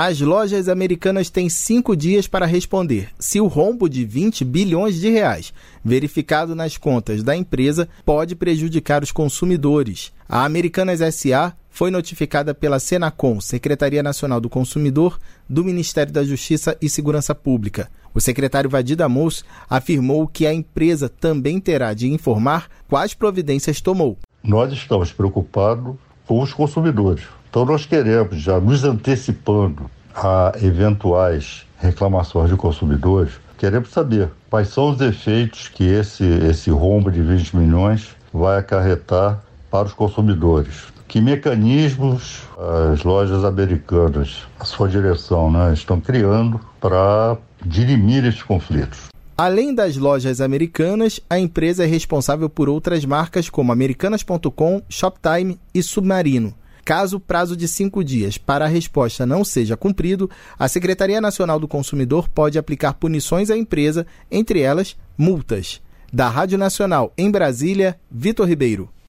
As lojas americanas têm 5 dias para responder se o rombo de 20 bilhões de reais verificado nas contas da empresa pode prejudicar os consumidores. A Americanas S.A. foi notificada pela Senacom, Secretaria Nacional do Consumidor, do Ministério da Justiça e Segurança Pública. O secretário Vadir Damoso afirmou que a empresa também terá de informar quais providências tomou. Nós estamos preocupados com os consumidores. Então nós queremos, já nos antecipando a eventuais reclamações de consumidores, queremos saber quais são os efeitos que esse rombo de 20 milhões vai acarretar para os consumidores. Que mecanismos as lojas americanas, a sua direção, estão criando para dirimir esses conflitos. Além das lojas americanas, a empresa é responsável por outras marcas como Americanas.com, Shoptime e Submarino. Caso o prazo de 5 dias para a resposta não seja cumprido, a Secretaria Nacional do Consumidor pode aplicar punições à empresa, entre elas, multas. Da Rádio Nacional em Brasília, Vitor Ribeiro.